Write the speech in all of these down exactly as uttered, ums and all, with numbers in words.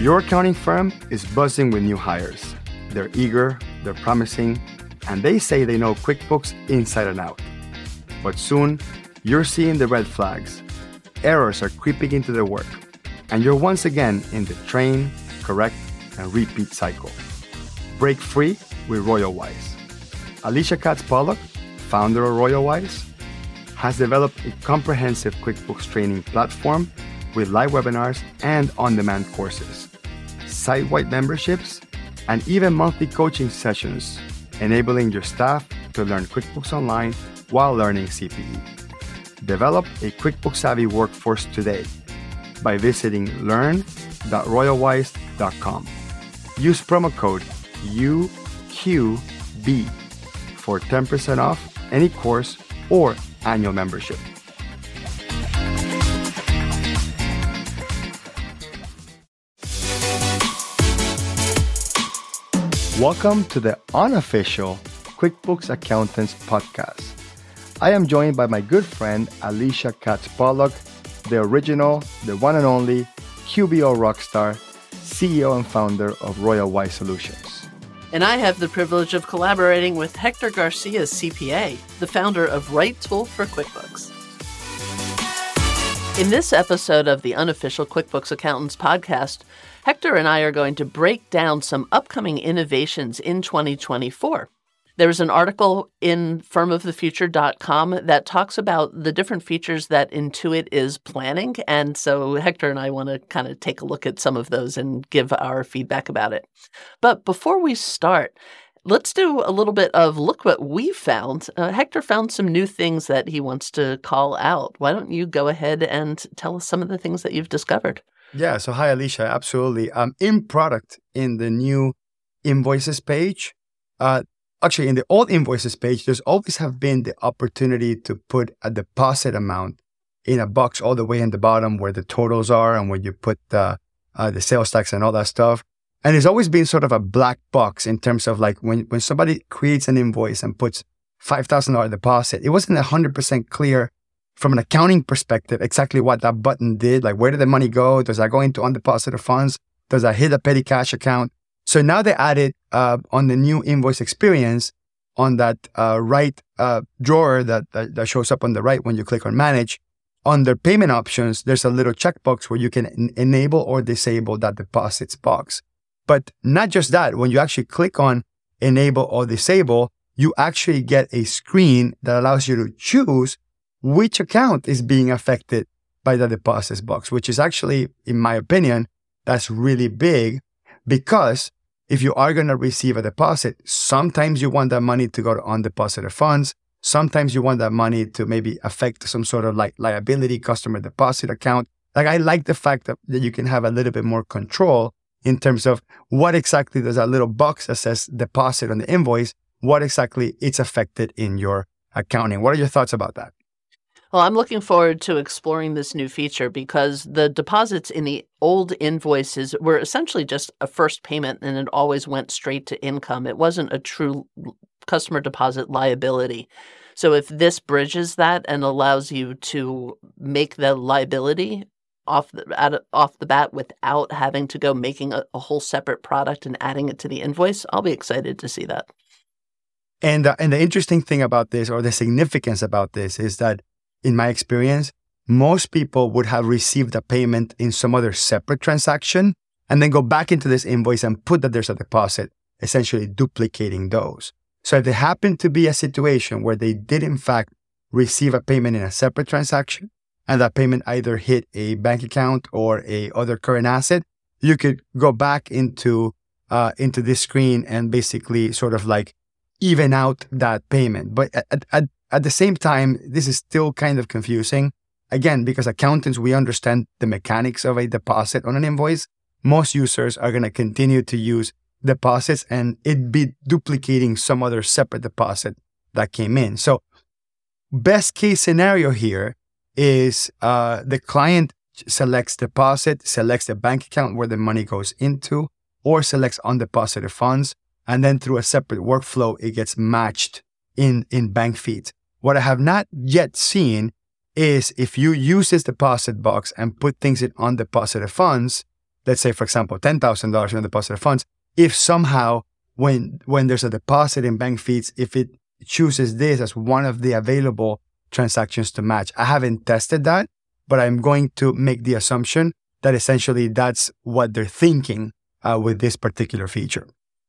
Your accounting firm is buzzing with new hires. They're eager, they're promising, and they say they know QuickBooks inside and out. But soon, you're seeing the red flags. Errors are creeping into their work, and you're once again in the train, correct, and repeat cycle. Break free with RoyalWise. Alicia Katz-Pollock, founder of RoyalWise, has developed a comprehensive QuickBooks training platform with live webinars and on-demand courses, site-wide memberships, and even monthly coaching sessions, enabling your staff to learn QuickBooks online while learning C P E. Develop a QuickBooks-savvy workforce today by visiting learn dot royal wise dot com. Use promo code U Q B for ten percent off any course or annual membership. Welcome to the unofficial QuickBooks Accountants podcast. I am joined by my good friend Alicia Katz-Pollock, the original, the one and only Q B O rockstar, C E O and founder of RoyalWise Solutions. And I have the privilege of collaborating with Hector Garcia, C P A, the founder of Right Tool for QuickBooks. In this episode of the unofficial QuickBooks Accountants podcast, Hector and I are going to break down some upcoming innovations in twenty twenty-four. There's an article in firm of the future dot com that talks about the different features that Intuit is planning. And so Hector and I want to kind of take a look at some of those and give our feedback about it. But before we start, let's do a little bit of look what we found. Uh, Hector found some new things that he wants to call out. Why don't you go ahead and tell us some of the things that you've discovered? Yeah, so hi, Alicia. Absolutely. Um, in product, in the new invoices page, uh, actually in the old invoices page, there's always have been the opportunity to put a deposit amount in a box all the way in the bottom where the totals are and where you put the, uh, the sales tax and all that stuff. And it's always been sort of a black box in terms of like when, when somebody creates an invoice and puts five thousand dollars deposit, it wasn't one hundred percent clear from an accounting perspective exactly what that button did. Like, where did the money go? Does that go into undeposited funds? Does that hit a petty cash account? So now they added uh, on the new invoice experience on that uh, right uh, drawer that, that that shows up on the right when you click on manage. Under payment options, there's a little checkbox where you can en- enable or disable that deposits box. But not just that, when you actually click on enable or disable, you actually get a screen that allows you to choose which account is being affected by the deposits box, which is actually, in my opinion, that's really big because if you are going to receive a deposit, sometimes you want that money to go to undeposited funds. Sometimes you want that money to maybe affect some sort of like liability customer deposit account. Like, I like the fact that, that you can have a little bit more control in terms of what exactly does that little box that says deposit on the invoice, what exactly it's affected in your accounting. What are your thoughts about that? Well, I'm looking forward to exploring this new feature because the deposits in the old invoices were essentially just a first payment and it always went straight to income. It wasn't a true customer deposit liability. So if this bridges that and allows you to make the liability off the, at, off the bat without having to go making a, a whole separate product and adding it to the invoice, I'll be excited to see that. And, uh, and the interesting thing about this, or the significance about this, is that in my experience, most people would have received a payment in some other separate transaction and then go back into this invoice and put that there's a deposit, essentially duplicating those. So if there happened to be a situation where they did in fact receive a payment in a separate transaction and that payment either hit a bank account or a other current asset, you could go back into uh, into this screen and basically sort of like even out that payment. But at, at, at the same time, this is still kind of confusing. Again, because accountants, we understand the mechanics of a deposit on an invoice. Most users are going to continue to use deposits and it be duplicating some other separate deposit that came in. So best case scenario here is uh, the client selects deposit, selects the bank account where the money goes into, or selects undeposited funds. And then through a separate workflow, it gets matched in, in bank feeds. What I have not yet seen is if you use this deposit box and put things in undeposited funds, let's say, for example, ten thousand dollars in deposited funds, if somehow when when there's a deposit in bank feeds, if it chooses this as one of the available transactions to match. I haven't tested that, but I'm going to make the assumption that essentially that's what they're thinking uh, with this particular feature.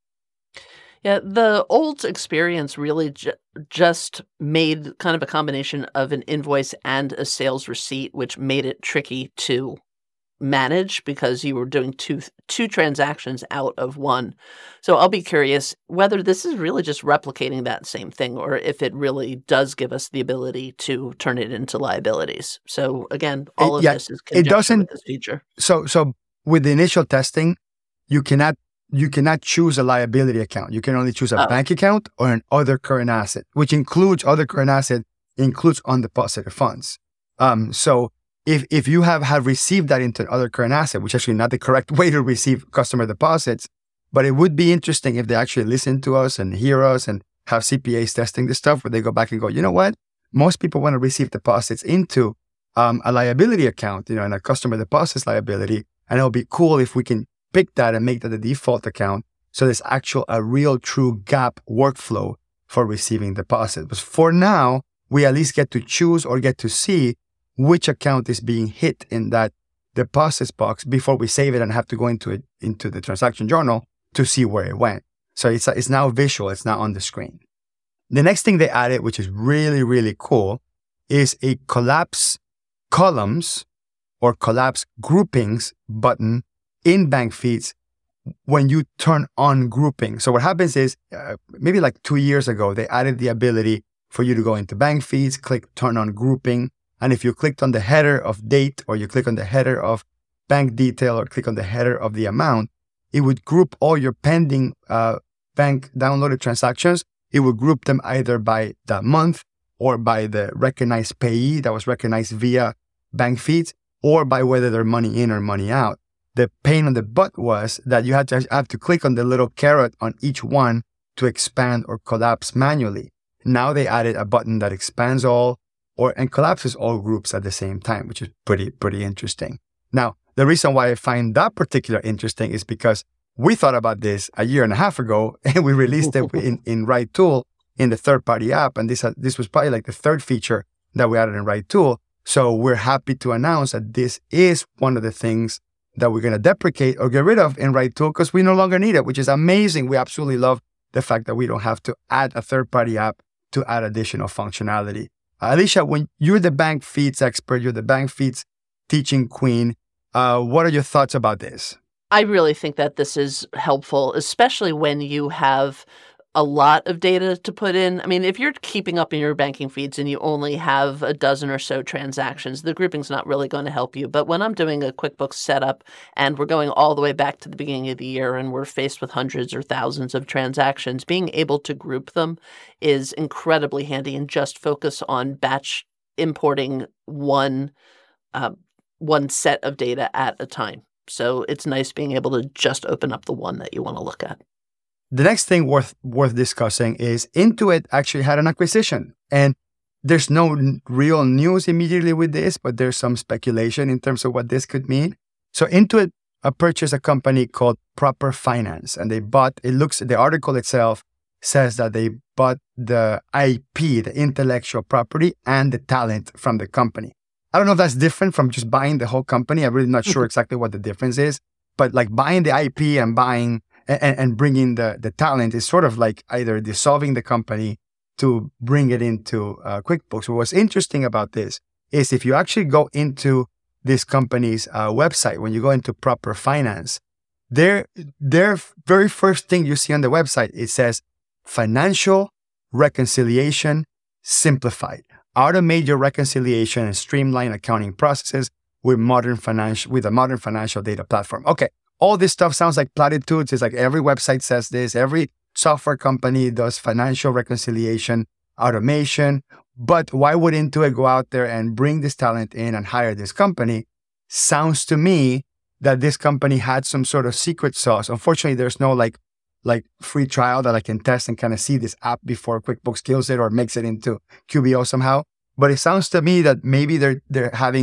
Yeah, the old experience really ju- just made kind of a combination of an invoice and a sales receipt, which made it tricky to manage because you were doing two two transactions out of one. So I'll be curious whether this is really just replicating that same thing or if it really does give us the ability to turn it into liabilities. So again, all It- of yeah, this is it conjecture doesn't- with this feature. So so with the initial testing, you cannot you cannot choose a liability account. You can only choose a Oh. bank account or an other current asset, which includes other current asset includes undeposited funds. Um, so if if you have, have received that into other current asset, which is actually not the correct way to receive customer deposits, but it would be interesting if they actually listen to us and hear us and have C P As testing this stuff where they go back and go, you know what? Most people want to receive deposits into um, a liability account, you know, and a customer deposits liability. And it'll be cool if we can pick that and make that the default account. So there's actual, a real true gap workflow for receiving deposits. But for now, we at least get to choose or get to see which account is being hit in that deposits box before we save it and have to go into it, into the transaction journal to see where it went. So it's, it's now visual. It's not on the screen. The next thing they added, which is really, really cool, is a collapse columns or collapse groupings button in bank feeds when you turn on grouping. So what happens is uh, maybe like two years ago, they added the ability for you to go into bank feeds, click turn on grouping. And if you clicked on the header of date or you click on the header of bank detail or click on the header of the amount, it would group all your pending uh, bank downloaded transactions. It would group them either by the month or by the recognized payee that was recognized via bank feeds or by whether they're money in or money out. The pain in the butt was that you had to have to click on the little caret on each one to expand or collapse manually. Now they added a button that expands all or and collapses all groups at the same time, which is pretty, pretty interesting. Now, the reason why I find that particular interesting is because we thought about this a year and a half ago and we released it in, in RightTool in the third-party app. And this, uh, this was probably like the third feature that we added in RightTool. So we're happy to announce that this is one of the things that we're going to deprecate or get rid of in RightTool because we no longer need it, which is amazing. We absolutely love the fact that we don't have to add a third-party app to add additional functionality. Uh, Alicia, when you're the bank feeds expert, you're the bank feeds teaching queen, uh, what are your thoughts about this? I really think that this is helpful, especially when you have a lot of data to put in. I mean, if you're keeping up in your banking feeds and you only have a dozen or so transactions, the grouping's not really going to help you. But when I'm doing a QuickBooks setup and we're going all the way back to the beginning of the year and we're faced with hundreds or thousands of transactions, being able to group them is incredibly handy and just focus on batch importing one, uh, one set of data at a time. So it's nice being able to just open up the one that you want to look at. The next thing worth worth discussing is Intuit actually had an acquisition. And there's no n- real news immediately with this, but there's some speculation in terms of what this could mean. So Intuit uh, purchased a company called Proper Finance. And they bought, it looks, the article itself says that they bought the I P, the intellectual property, and the talent from the company. I don't know if that's different from just buying the whole company. I'm really not sure exactly what the difference is. But like buying the I P and buying and, and bringing the, the talent is sort of like either dissolving the company to bring it into uh, QuickBooks. What's interesting about this is if you actually go into this company's uh, website, when you go into Proper Finance, their, their very first thing you see on the website, it says financial reconciliation simplified. Automate your reconciliation and streamline accounting processes with modern financial with a modern financial data platform. Okay, all this stuff sounds like platitudes. It's like every website says this. Every software company does financial reconciliation automation. But why would Intuit go out there and bring this talent in and hire this company? Sounds to me that this company had some sort of secret sauce. Unfortunately, there's no like like free trial that I can test and kind of see this app before QuickBooks kills it or makes it into Q B O somehow. But it sounds to me that maybe they're they're having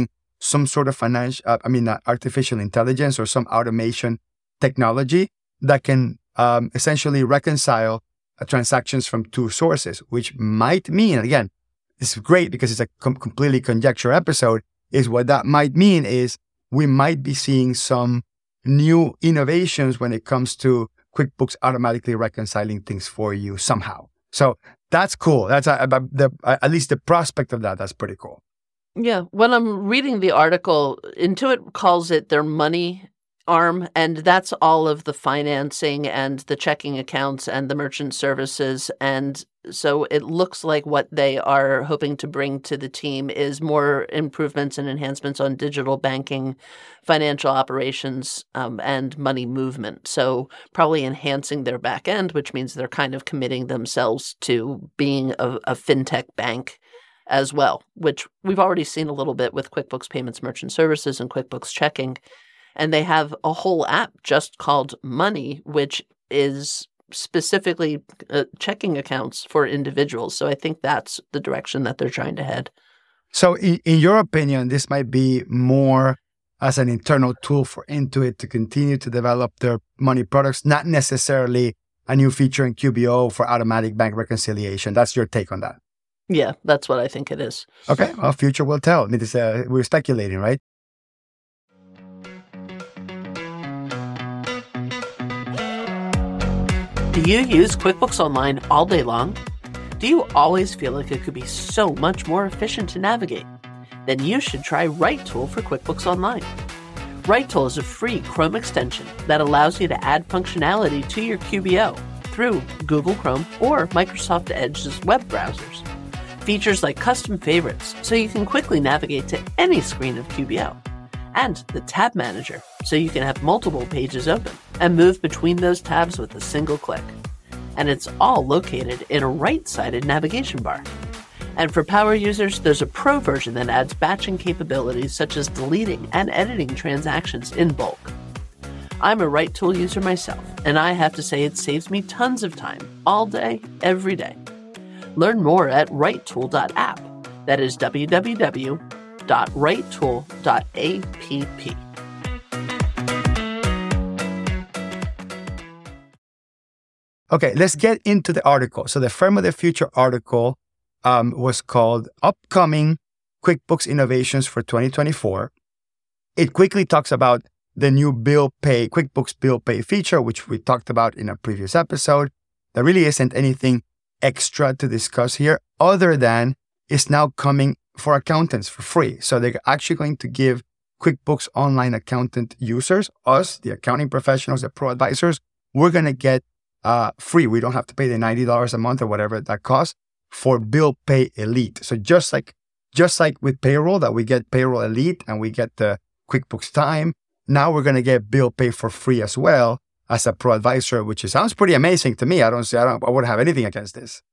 some sort of financial, uh, I mean, uh, artificial intelligence or some automation technology that can um, essentially reconcile uh, transactions from two sources, which might mean, again, it's great because it's a com- completely conjecture episode, is what that might mean is we might be seeing some new innovations when it comes to QuickBooks automatically reconciling things for you somehow. So that's cool. That's uh, the, uh, at least the prospect of that. That's pretty cool. Yeah. When I'm reading the article, Intuit calls it their money arm, and that's all of the financing and the checking accounts and the merchant services. And so it looks like what they are hoping to bring to the team is more improvements and enhancements on digital banking, financial operations, um, and money movement. So probably enhancing their back end, which means they're kind of committing themselves to being a, a fintech bank as well, which we've already seen a little bit with QuickBooks Payments Merchant Services and QuickBooks Checking. And they have a whole app just called Money, which is specifically uh, checking accounts for individuals. So I think that's the direction that they're trying to head. So in, in your opinion, this might be more as an internal tool for Intuit to continue to develop their money products, not necessarily a new feature in Q B O for automatic bank reconciliation. That's your take on that? Yeah, that's what I think it is. Okay, well, future will tell. I mean, it's, uh, we're speculating, right? Do you use QuickBooks Online all day long? Do you always feel like it could be so much more efficient to navigate? Then you should try WriteTool for QuickBooks Online. WriteTool is a free Chrome extension that allows you to add functionality to your Q B O through Google Chrome or Microsoft Edge's web browsers. Features like custom favorites, so you can quickly navigate to any screen of Q B O. And the Tab Manager, so you can have multiple pages open and move between those tabs with a single click. And it's all located in a right-sided navigation bar. And for power users, there's a pro version that adds batching capabilities such as deleting and editing transactions in bulk. I'm a WriteTool user myself, and I have to say it saves me tons of time, all day, every day. Learn more at writetool dot app. That is w w w dot writetool dot app. Okay, let's get into the article. So the Firm of the Future article um, was called Upcoming QuickBooks Innovations for twenty twenty-four. It quickly talks about the new bill pay, QuickBooks bill pay feature, which we talked about in a previous episode. There really isn't anything extra to discuss here other than it's now coming for accountants for free. So they're actually going to give QuickBooks Online accountant users, us, the accounting professionals, the pro advisors, we're going to get uh, free. We don't have to pay the ninety dollars a month or whatever that costs for Bill Pay Elite. So just like just like with payroll, that we get Payroll Elite and we get the QuickBooks Time, now we're going to get Bill Pay for free as well as a pro advisor, which is, sounds pretty amazing to me. I don't see, I don't, I wouldn't have anything against this.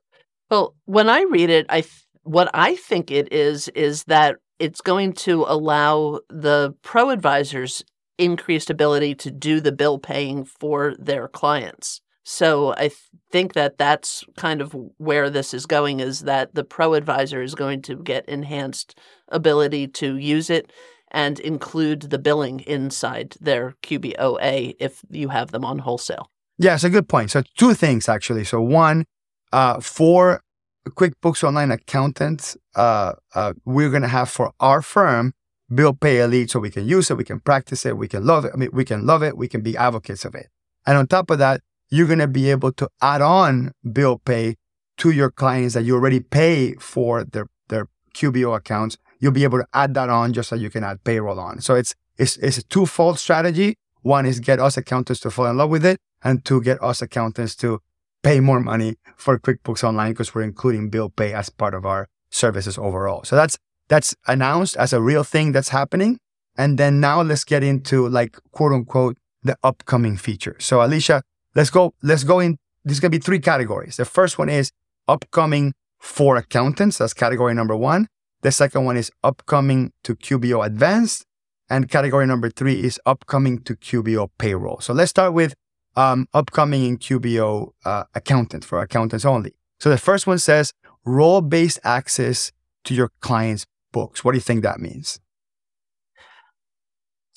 Well, when I read it, I th- what I think it is, is that it's going to allow the pro advisors increased ability to do the bill paying for their clients. So I th- think that that's kind of where this is going, is that the pro advisor is going to get enhanced ability to use it and include the billing inside their Q B O A if you have them on wholesale. Yeah, it's a good point. So two things, actually. So one, uh, for QuickBooks Online accountants, uh, uh, we're going to have for our firm Bill Pay Elite, so we can use it, we can practice it, we can love it. I mean, we can love it, we can be advocates of it. And on top of that, you're going to be able to add on Bill Pay to your clients that you already pay for their, their Q B O accounts. You'll be able to add that on just so you can add payroll on. So it's, it's, it's a twofold strategy. One is get us accountants to fall in love with it, and two, get us accountants to pay more money for QuickBooks Online because we're including Bill Pay as part of our services overall. So that's that's announced as a real thing that's happening. And then now let's get into, like, quote unquote, the upcoming features. So Alicia, let's go, let's go in. There's going to be three categories. The first one is upcoming for accountants. That's category number one. The second one is upcoming to Q B O Advanced. And category number three is upcoming to Q B O Payroll. So let's start with um, upcoming in Q B O uh, Accountant, for accountants only. So the first one says role-based access to your client's books. What do you think that means?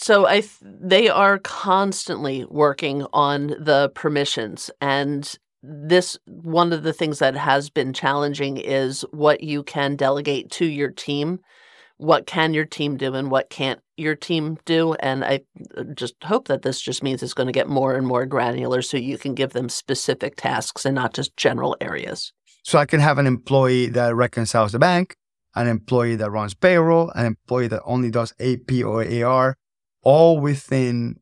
So I th- they are constantly working on the permissions, and this one of the things that has been challenging is what you can delegate to your team. What can your team do and what can't your team do? And I just hope that this just means it's going to get more and more granular so you can give them specific tasks and not just general areas. So I can have an employee that reconciles the bank, an employee that runs payroll, an employee that only does A P or A R, all within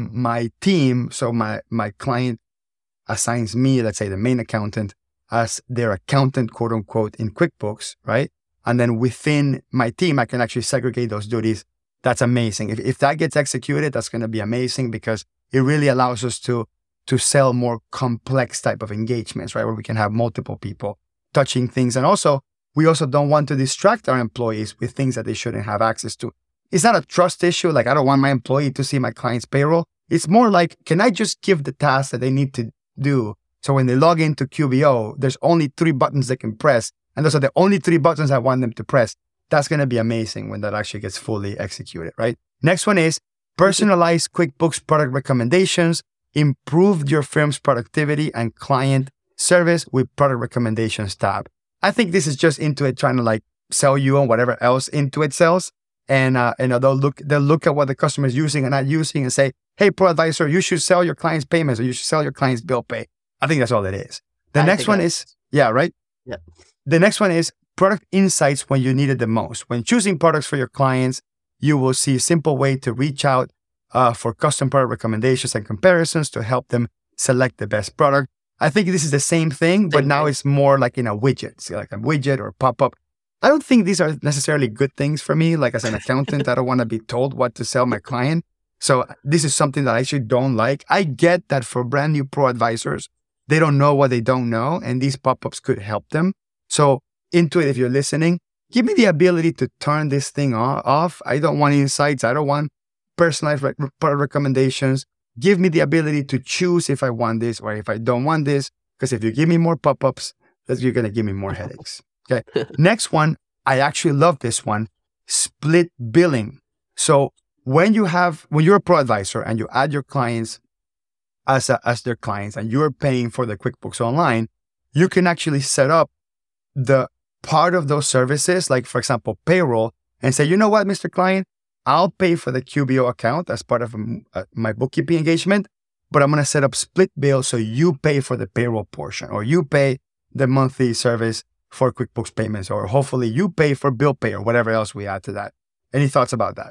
my team. So my, my client assigns me, let's say the main accountant, as their accountant, quote unquote, in QuickBooks, right? And then within my team, I can actually segregate those duties. That's amazing. If if that gets executed, that's going to be amazing because it really allows us to to sell more complex type of engagements, right? Where we can have multiple people touching things. And also, we also don't want to distract our employees with things that they shouldn't have access to. It's not a trust issue. Like, I don't want my employee to see my client's payroll. It's more like, can I just give the task that they need to do? So when they log into Q B O, there's only three buttons they can press. And those are the only three buttons I want them to press. That's going to be amazing when that actually gets fully executed, right? Next one is personalized QuickBooks product recommendations. Improve your firm's productivity and client service with product recommendations tab. I think this is just Intuit trying to like sell you on whatever else Intuit sells. And, uh, and they'll look, they'll look at what the customer is using and not using and say, hey, ProAdvisor, you should sell your client's payments or you should sell your client's bill pay. I think that's all it is. The I next one is, yeah, right? Yeah. The next one is product insights when you need it the most. When choosing products for your clients, you will see a simple way to reach out uh, for custom product recommendations and comparisons to help them select the best product. I think this is the same thing, but now it's more like in a widget, so like a widget or pop-up. I don't think these are necessarily good things for me. Like as an accountant, I don't want to be told what to sell my client. So this is something that I actually don't like. I get that for brand new pro advisors, they don't know what they don't know, and these pop-ups could help them. So Intuit, if you're listening, give me the ability to turn this thing off. I don't want insights. I don't want personalized re- product recommendations. Give me the ability to choose if I want this or if I don't want this. Because if you give me more pop-ups, you're going to give me more headaches. Okay. Next one, I actually love this one, split billing. So when you have, when you're a pro advisor and you add your clients as a, as their clients and you're paying for the QuickBooks Online, you can actually set up the part of those services, like for example, payroll, and say, you know what, Mister Client, I'll pay for the Q B O account as part of uh, my bookkeeping engagement, but I'm going to set up split bill so you pay for the payroll portion, or you pay the monthly service for QuickBooks payments, or hopefully you pay for bill pay or whatever else we add to that. Any thoughts about that?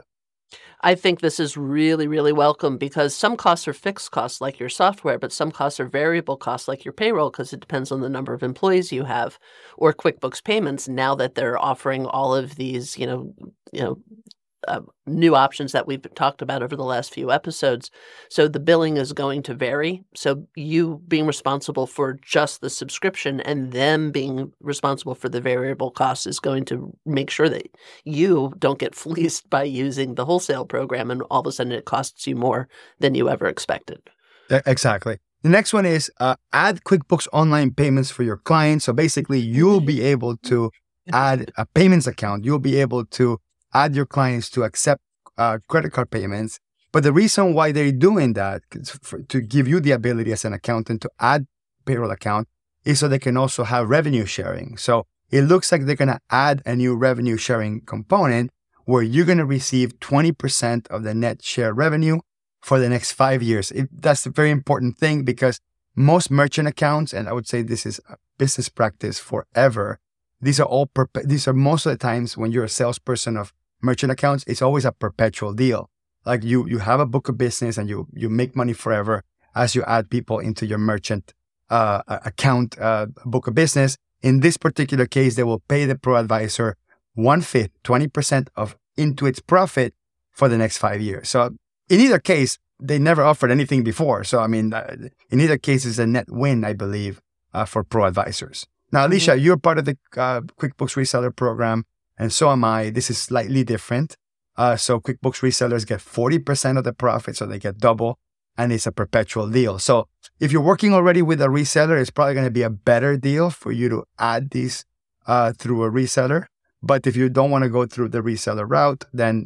I think this is really, really welcome because some costs are fixed costs like your software, but some costs are variable costs like your payroll because it depends on the number of employees you have, or QuickBooks payments now that they're offering all of these, you know, you know, uh, new options that we've talked about over the last few episodes. So the billing is going to vary. So you being responsible for just the subscription and them being responsible for the variable costs is going to make sure that you don't get fleeced by using the wholesale program and all of a sudden it costs you more than you ever expected. Exactly. The next one is uh, add QuickBooks Online payments for your clients. So basically you'll be able to add a payments account. You'll be able to add your clients to accept uh, credit card payments. But the reason why they're doing that, for, to give you the ability as an accountant to add payroll account, is so they can also have revenue sharing. So it looks like they're going to add a new revenue sharing component where you're going to receive twenty percent of the net share revenue for the next five years. It, that's a very important thing because most merchant accounts, and I would say this is a business practice forever, these are all, perpe- these are most of the times when you're a salesperson of merchant accounts, it's always a perpetual deal. Like you, you have a book of business and you, you make money forever as you add people into your merchant uh, account uh, book of business. In this particular case, they will pay the pro advisor one fifth, twenty percent of Intuit's profit for the next five years. So in either case, they never offered anything before. So, I mean, uh, in either case, it's a net win, I believe, uh, for pro advisors. Now, Alicia, mm-hmm. you're part of the uh, QuickBooks Reseller Program, and so am I. This is slightly different. Uh, so QuickBooks resellers get forty percent of the profit, so they get double, and it's a perpetual deal. So if you're working already with a reseller, it's probably going to be a better deal for you to add these uh, through a reseller. But if you don't want to go through the reseller route, then, you know,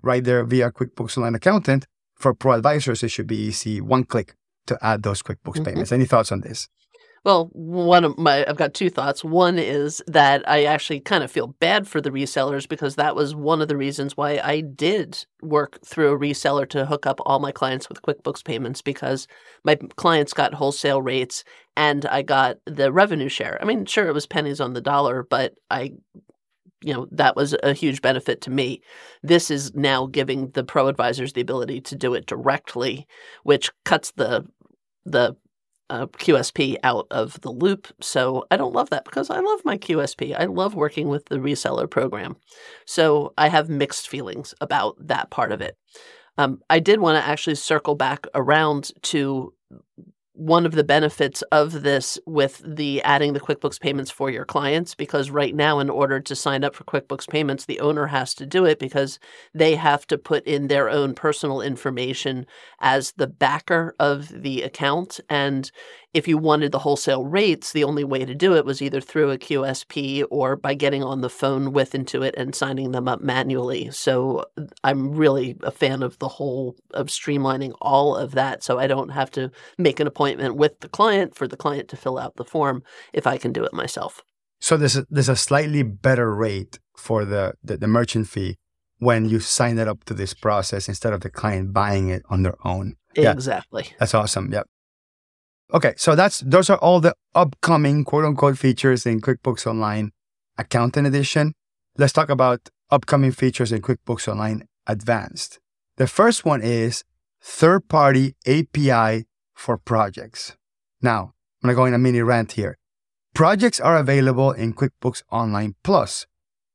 right there via QuickBooks Online Accountant. For pro advisors, it should be easy, one click to add those QuickBooks mm-hmm. payments. Any thoughts on this? Well, one of my, I've got two thoughts. One is that I actually kind of feel bad for the resellers because that was one of the reasons why I did work through a reseller to hook up all my clients with QuickBooks payments, because my clients got wholesale rates and I got the revenue share. I mean, sure, it was pennies on the dollar, but I, you know, that was a huge benefit to me. This is now giving the pro advisors the ability to do it directly, which cuts the, the, Uh, Q S P out of the loop. So I don't love that because I love my Q S P. I love working with the reseller program. So I have mixed feelings about that part of it. Um, I did want to actually circle back around to one of the benefits of this with the adding the QuickBooks payments for your clients, because right now, in order to sign up for QuickBooks payments, the owner has to do it because they have to put in their own personal information as the backer of the account. And if you wanted the wholesale rates, the only way to do it was either through a Q S P or by getting on the phone with Intuit and signing them up manually. So I'm really a fan of the whole of streamlining all of that, so I don't have to make an appointment with the client for the client to fill out the form if I can do it myself. So there's a, there's a slightly better rate for the, the, the merchant fee when you sign it up to this process instead of the client buying it on their own. Exactly. Yeah, that's awesome. Yep. Okay, so that's those are all the upcoming quote-unquote features in QuickBooks Online Accountant Edition. Let's talk about upcoming features in QuickBooks Online Advanced. The first one is third-party A P I for projects. Now, I'm going to go in a mini rant here. Projects are available in QuickBooks Online Plus.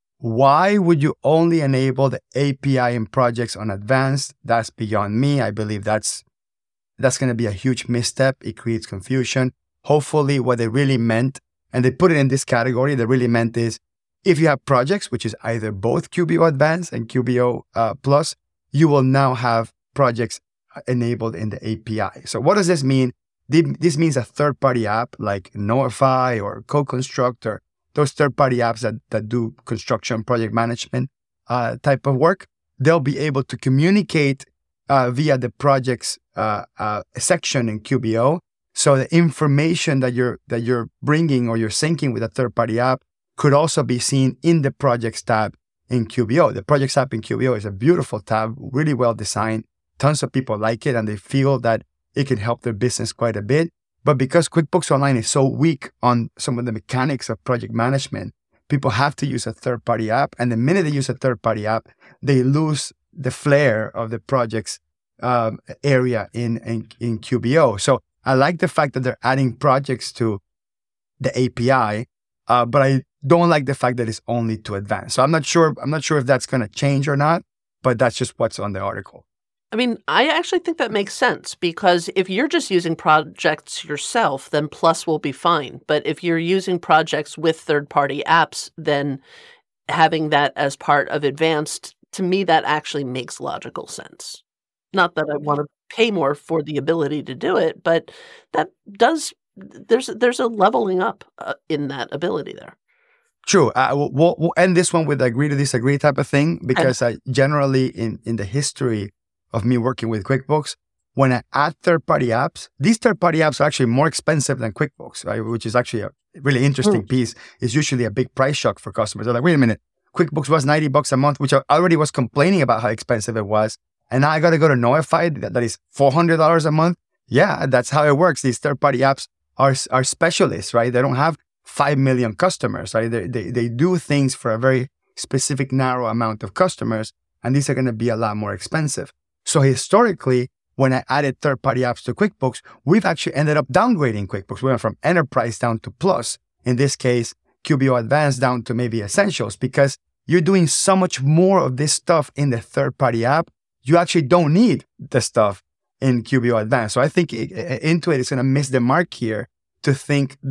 Why would you only enable the A P I in projects on Advanced? That's beyond me. I believe that's That's going to be a huge misstep. It creates confusion. Hopefully what they really meant, and they put it in this category, they really meant is if you have projects, which is either both Q B O Advanced and Q B O uh, Plus, you will now have projects enabled in the A P I. So what does this mean? This means a third-party app like Notify or CoConstruct or those third-party apps that, that do construction project management uh, type of work, they'll be able to communicate uh, via the projects Uh, uh, section in Q B O, so the information that you're that you're bringing or you're syncing with a third-party app could also be seen in the Projects tab in Q B O. The Projects app in Q B O is a beautiful tab, really well designed. Tons of people like it, and they feel that it can help their business quite a bit. But because QuickBooks Online is so weak on some of the mechanics of project management, people have to use a third-party app, and the minute they use a third-party app, they lose the flair of the projects Um, area in, in in Q B O. So I like the fact that they're adding projects to the A P I, uh, but I don't like the fact that it's only to Advanced. So I'm not sure. I'm not sure if that's going to change or not. But that's just what's on the article. I mean, I actually think that makes sense, because if you're just using projects yourself, then Plus will be fine. But if you're using projects with third-party apps, then having that as part of Advanced, to me, that actually makes logical sense. Not that I want to pay more for the ability to do it, but that does, there's there's a leveling up uh, in that ability there. True. Uh, we'll, we'll end this one with agree to disagree type of thing, because I generally, in, in the history of me working with QuickBooks, when I add third-party apps, these third-party apps are actually more expensive than QuickBooks, right? Which is actually a really interesting mm. piece. It's usually a big price shock for customers. They're like, wait a minute, QuickBooks was ninety bucks a month, which I already was complaining about how expensive it was. And now I got to go to Notify, that, that is four hundred dollars a month. Yeah, that's how it works. These third-party apps are are specialists, right? They don't have five million customers, right? They, they, they do things for a very specific, narrow amount of customers, and these are going to be a lot more expensive. So historically, when I added third-party apps to QuickBooks, we've actually ended up downgrading QuickBooks. We went from Enterprise down to Plus. In this case, Q B O Advanced down to maybe Essentials, because you're doing so much more of this stuff in the third-party app. You actually don't need the stuff in Q B O Advanced. So I think it, Intuit is going to miss the mark here to think that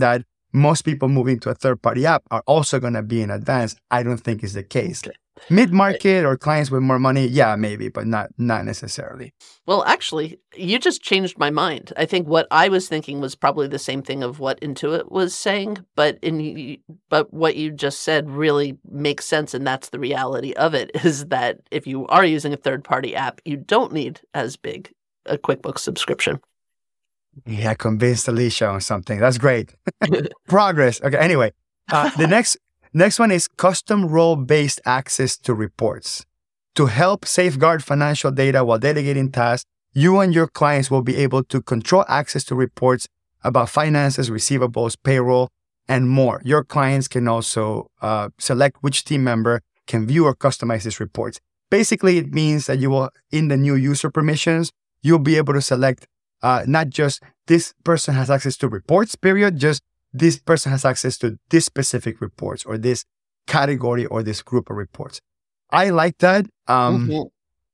most people moving to a third-party app are also going to be in advanced. I don't think is the case. Okay. Mid-market or clients with more money, yeah, maybe, but not not necessarily. Well, actually, you just changed my mind. I think what I was thinking was probably the same thing of what Intuit was saying, but in but what you just said really makes sense, and that's the reality of it, is that if you are using a third-party app, you don't need as big a QuickBooks subscription. Yeah, convinced Alicia on something. That's great. Progress. Okay, anyway, uh, the next next one is custom role-based access to reports. To help safeguard financial data while delegating tasks, you and your clients will be able to control access to reports about finances, receivables, payroll, and more. Your clients can also uh, select which team member can view or customize these reports. Basically, it means that you will, in the new user permissions, you'll be able to select uh, not just this person has access to reports, period, just this person has access to this specific reports or this category or this group of reports. I like that. Um, mm-hmm.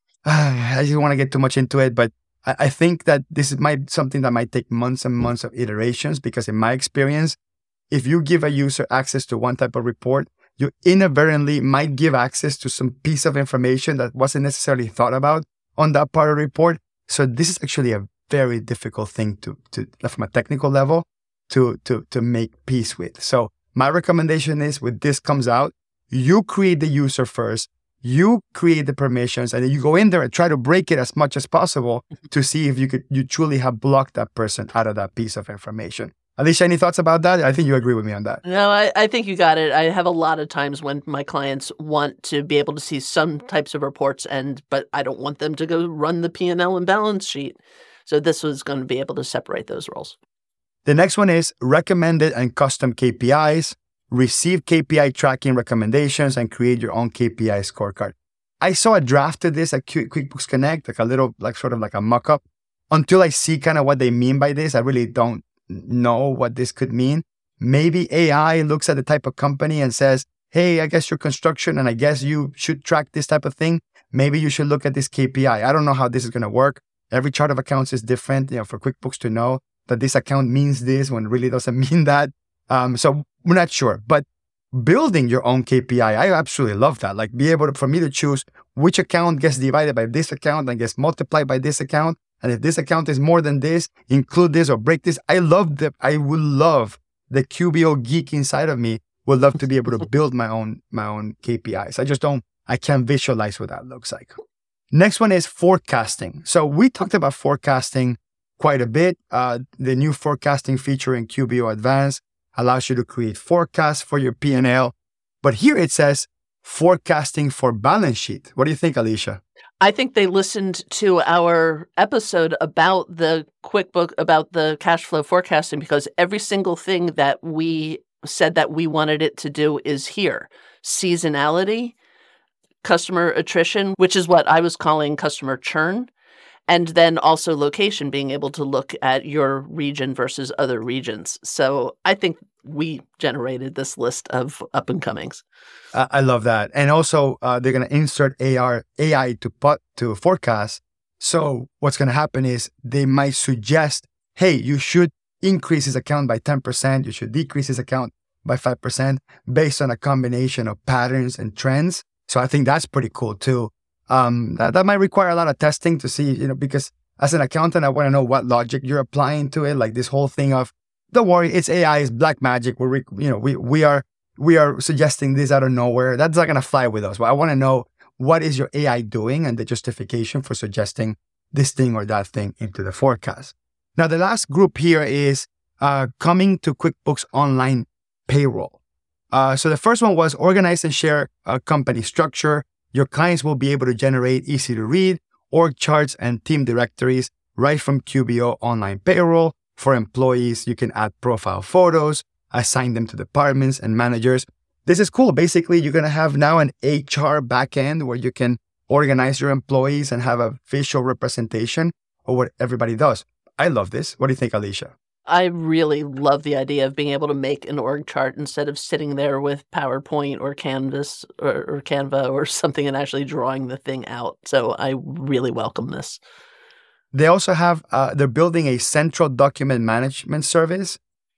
I just don't want to get too much into it, but I, I think that this is might something that might take months and months of iterations, because in my experience, if you give a user access to one type of report, you inadvertently might give access to some piece of information that wasn't necessarily thought about on that part of the report. So this is actually a very difficult thing to, to from a technical level to, to, to make peace with. So my recommendation is, when this comes out, you create the user first, you create the permissions, and then you go in there and try to break it as much as possible to see if you could you truly have blocked that person out of that piece of information. Alicia, any thoughts about that? I think you agree with me on that. No, I, I think you got it. I have a lot of times when my clients want to be able to see some types of reports, and but I don't want them to go run the P and L and balance sheet. So this was going to be able to separate those roles. The next one is recommended and custom K P Is. Receive K P I tracking recommendations and create your own K P I scorecard. I saw a draft of this at Qu- QuickBooks Connect, like a little, like sort of like a mock-up. Until I see kind of what they mean by this, I really don't know what this could mean. Maybe A I looks at the type of company and says, hey, I guess you're construction and I guess you should track this type of thing. Maybe you should look at this K P I. I don't know how this is going to work. Every chart of accounts is different, you know, for QuickBooks to know that this account means this when it really doesn't mean that. Um, so we're not sure, but building your own K P I, I absolutely love that. Like, be able to, for me to choose which account gets divided by this account and gets multiplied by this account. And if this account is more than this, include this or break this. I love that. I would love the Q B O geek inside of me would love to be able to build my own, my own K P Is. I just don't, I can't visualize what that looks like. Next one is forecasting. So we talked about forecasting quite a bit. Uh, the new forecasting feature in Q B O Advanced allows you to create forecasts for your P and L. But here it says forecasting for balance sheet. What do you think, Alicia? I think they listened to our episode about the QuickBook, about the cash flow forecasting, because every single thing that we said that we wanted it to do is here. Seasonality, customer attrition, which is what I was calling customer churn, and then also location, being able to look at your region versus other regions. So I think we generated this list of up and comings. Uh, I love that. And also, uh, they're going to insert A R, A I to put to forecast. So what's going to happen is they might suggest, hey, you should increase this account by ten percent. You should decrease this account by five percent based on a combination of patterns and trends. So I think that's pretty cool too. Um, that, that might require a lot of testing to see, you know, because as an accountant, I want to know what logic you're applying to it. Like this whole thing of, don't worry, it's A I, it's black magic. We're, you know, we, we are, we are suggesting this out of nowhere. That's not going to fly with us. But I want to know, what is your A I doing and the justification for suggesting this thing or that thing into the forecast. Now, the last group here is uh, coming to QuickBooks Online Payroll. Uh, so the first one was organize and share a company structure. Your clients will be able to generate easy to read org charts and team directories right from Q B O Online Payroll. For employees, you can add profile photos, assign them to departments and managers. This is cool. Basically, you're going to have now an H R backend where you can organize your employees and have a visual representation of what everybody does. I love this. What do you think, Alicia? I really love the idea of being able to make an org chart instead of sitting there with PowerPoint or Canvas or, or Canva or something and actually drawing the thing out. So I really welcome this. They also have, uh, they're building a central document management service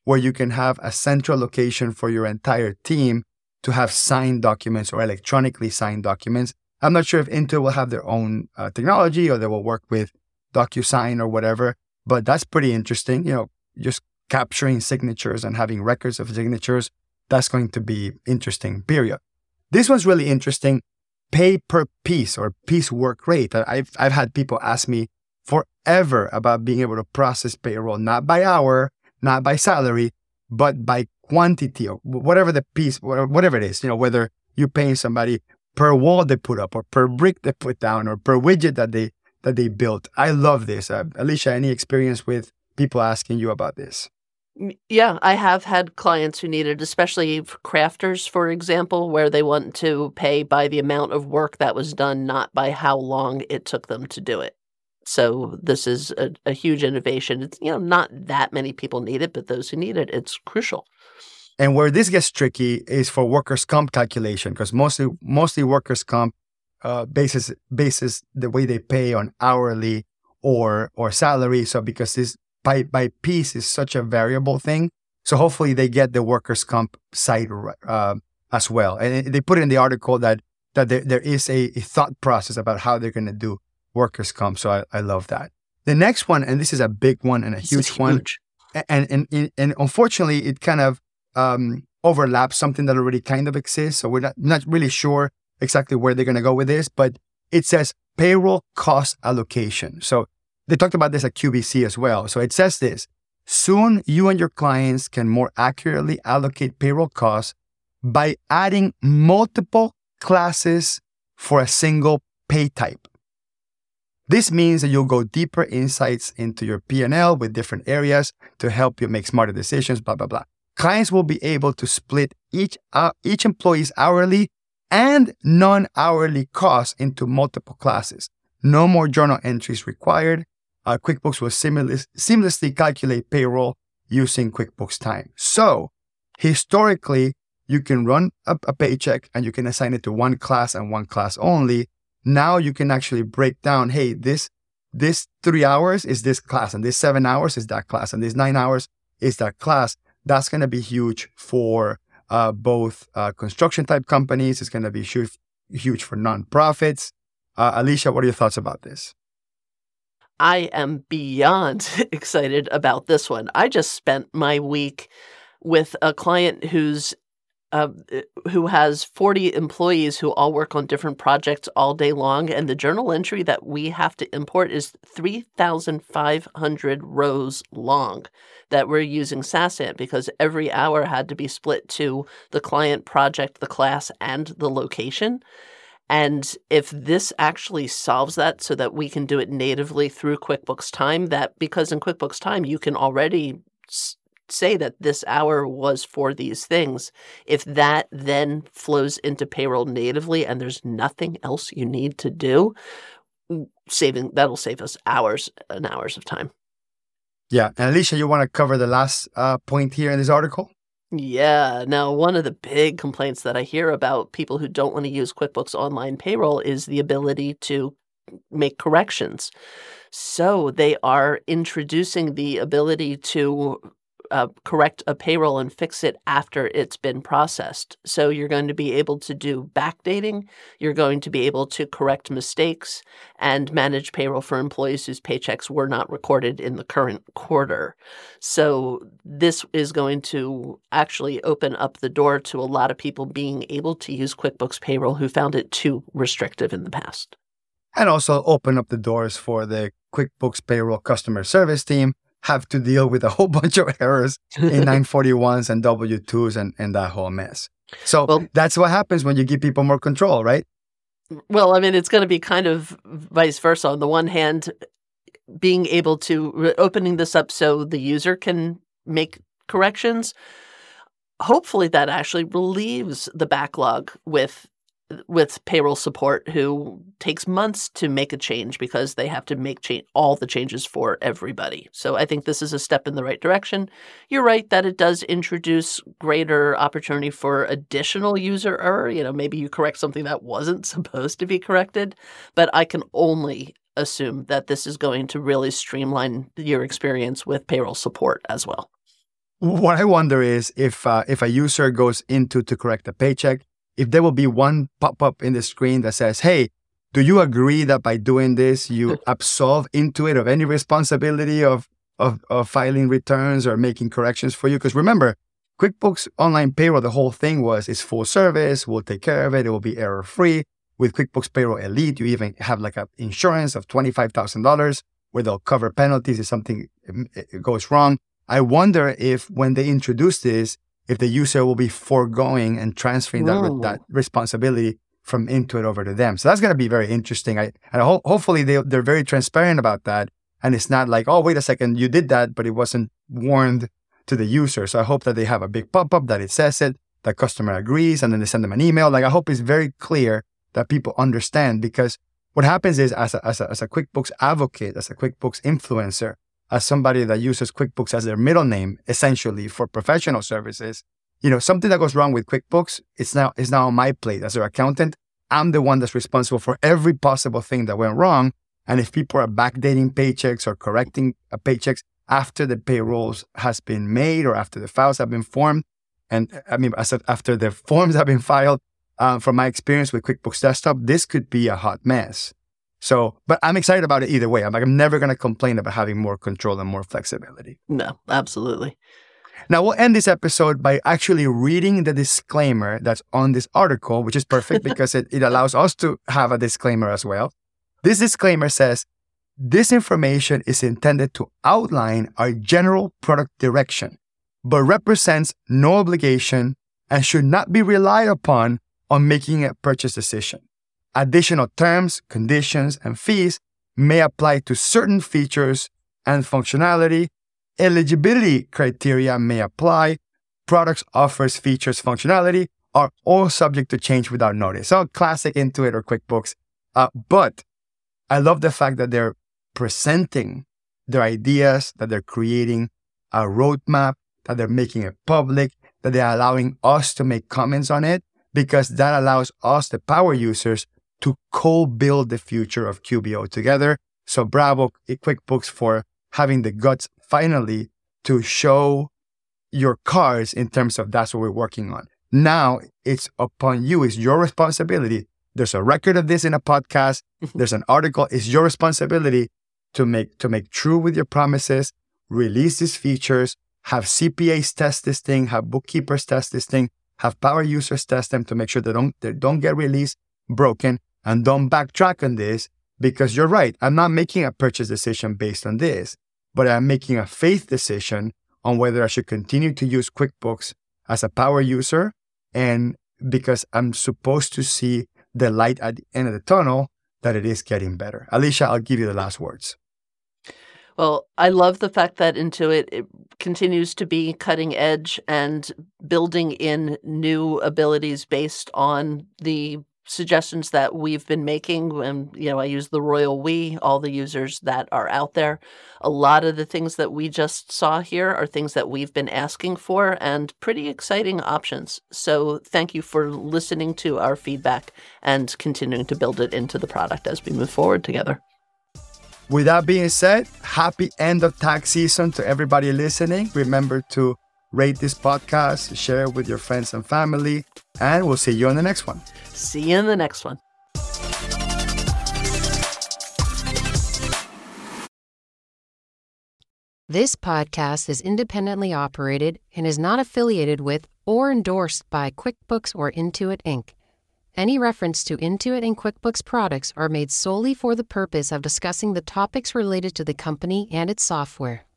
where you can have a central location for your entire team to have signed documents or electronically signed documents. I'm not sure if Intuit will have their own uh, technology or they will work with DocuSign or whatever, but that's pretty interesting. You know, just capturing signatures and having records of signatures, that's going to be interesting, period. This one's really interesting. Pay per piece or piece work rate. I've, I've had people ask me forever about being able to process payroll, not by hour, not by salary, but by quantity or whatever the piece, whatever it is, you know, whether you're paying somebody per wall they put up or per brick they put down or per widget that they that they built. I love this. Uh, Alicia, any experience with people asking you about this? Yeah, I have had clients who need it, especially crafters, for example, where they want to pay by the amount of work that was done, not by how long it took them to do it. So this is a, a huge innovation. It's, you know, not that many people need it, but those who need it, it's crucial. And where this gets tricky is for workers' comp calculation, because mostly mostly workers' comp uh, bases bases the way they pay on hourly or or salary. So because this by by piece is such a variable thing, so hopefully they get the workers' comp side uh, as well. And they put in the article that that there, there is a, a thought process about how they're going to do workers' comp. So I, I love that. The next one, and this is a big one and a huge, huge one, and and and, and unfortunately it kind of Um, overlaps something that already kind of exists. So we're not, not really sure exactly where they're going to go with this, but it says payroll cost allocation. So they talked about this at Q B C as well. So it says this: soon you and your clients can more accurately allocate payroll costs by adding multiple classes for a single pay type. This means that you'll go deeper insights into your P and L with different areas to help you make smarter decisions, blah, blah, blah. Clients will be able to split each uh, each employee's hourly and non-hourly costs into multiple classes. No more journal entries required. Uh, QuickBooks will seamless, seamlessly calculate payroll using QuickBooks Time. So, historically, you can run a, a paycheck and you can assign it to one class and one class only. Now you can actually break down, hey, this this three hours is this class, and this seven hours is that class, and this nine hours is that class. That's going to be huge for uh, both uh, construction type companies. It's going to be huge, huge for nonprofits. Uh, Alicia, what are your thoughts about this? I am beyond excited about this one. I just spent my week with a client who's uh, who has forty employees who all work on different projects all day long. And the journal entry that we have to import is three thousand five hundred rows long that we're using Sassant because every hour had to be split to the client, project, the class, and the location. And if this actually solves that so that we can do it natively through QuickBooks Time, that because in QuickBooks Time, you can already s- say that this hour was for these things. If that then flows into payroll natively and there's nothing else you need to do, saving that'll save us hours and hours of time. Yeah. And Alicia, you want to cover the last uh, point here in this article? Yeah. Now, one of the big complaints that I hear about people who don't want to use QuickBooks Online Payroll is the ability to make corrections. So they are introducing the ability to uh, correct a payroll and fix it after it's been processed. So you're going to be able to do backdating. You're going to be able to correct mistakes and manage payroll for employees whose paychecks were not recorded in the current quarter. So this is going to actually open up the door to a lot of people being able to use QuickBooks Payroll who found it too restrictive in the past. And also open up the doors for the QuickBooks Payroll customer service team have to deal with a whole bunch of errors in nine forty-ones and W twos and, and that whole mess. So well, that's what happens when you give people more control, right? Well, I mean, it's going to be kind of vice versa. On the one hand, being able to opening this up so the user can make corrections, hopefully that actually relieves the backlog with with payroll support who takes months to make a change because they have to make cha- all the changes for everybody. So I think this is a step in the right direction. You're right that it does introduce greater opportunity for additional user error. You know, maybe you correct something that wasn't supposed to be corrected, but I can only assume that this is going to really streamline your experience with payroll support as well. what I wonder is if uh, if a user goes into to correct a paycheck, if there will be one pop-up in the screen that says, hey, do you agree that by doing this, you absolve Intuit of any responsibility of, of, of filing returns or making corrections for you? Because remember, QuickBooks Online Payroll, the whole thing was, it's full service, we'll take care of it, it will be error-free. With QuickBooks Payroll Elite, you even have like an insurance of twenty-five thousand dollars where they'll cover penalties if something goes wrong. I wonder if when they introduce this, if the user will be foregoing and transferring that, re- that responsibility from Intuit over to them. So that's going to be very interesting. I, and ho- hopefully they, they're very transparent about that. And it's not like, oh, wait a second, you did that, but it wasn't warned to the user. So I hope that they have a big pop-up that it says it, that customer agrees, and then they send them an email. Like I hope it's very clear that people understand, because what happens is as a, as a, as a QuickBooks advocate, as a QuickBooks influencer, as somebody that uses QuickBooks as their middle name, essentially for professional services, you know, something that goes wrong with QuickBooks, it's now, it's now on my plate. As their accountant, I'm the one that's responsible for every possible thing that went wrong. And if people are backdating paychecks or correcting uh, paychecks after the payrolls has been made or after the files have been formed, and I mean, as of, after the forms have been filed, uh, from my experience with QuickBooks Desktop, this could be a hot mess. So, but I'm excited about it either way. I'm like, I'm never going to complain about having more control and more flexibility. No, absolutely. Now, we'll end this episode by actually reading the disclaimer that's on this article, which is perfect because it, it allows us to have a disclaimer as well. This disclaimer says, this information is intended to outline our general product direction, but represents no obligation and should not be relied upon on making a purchase decision. Additional terms, conditions, and fees may apply to certain features and functionality. Eligibility criteria may apply. Products, offers, features, functionality are all subject to change without notice. So classic Intuit or QuickBooks. Uh, but I love the fact that they're presenting their ideas, that they're creating a roadmap, that they're making it public, that they're allowing us to make comments on it, because that allows us, the power users, to co-build the future of Q B O together. So bravo, QuickBooks, for having the guts finally to show your cards in terms of that's what we're working on. Now it's upon you. It's your responsibility. There's a record of this in a podcast. There's an article. It's your responsibility to make to make true with your promises, release these features, have C P As test this thing, have bookkeepers test this thing, have power users test them to make sure they don't they don't get released broken, and don't backtrack on this, because you're right. I'm not making a purchase decision based on this, but I'm making a faith decision on whether I should continue to use QuickBooks as a power user, and because I'm supposed to see the light at the end of the tunnel that it is getting better. Alicia, I'll give you the last words. Well, I love the fact that Intuit it continues to be cutting edge and building in new abilities based on the suggestions that we've been making. And, you know, I use the royal we, all the users that are out there. A lot of the things that we just saw here are things that we've been asking for, and pretty exciting options. So thank you for listening to our feedback and continuing to build it into the product as we move forward together. With that being said, happy end of tax season to everybody listening. Remember to rate this podcast, share it with your friends and family, and we'll see you on the next one. See you in the next one. This podcast is independently operated and is not affiliated with or endorsed by QuickBooks or Intuit Incorporated. Any reference to Intuit and QuickBooks products are made solely for the purpose of discussing the topics related to the company and its software.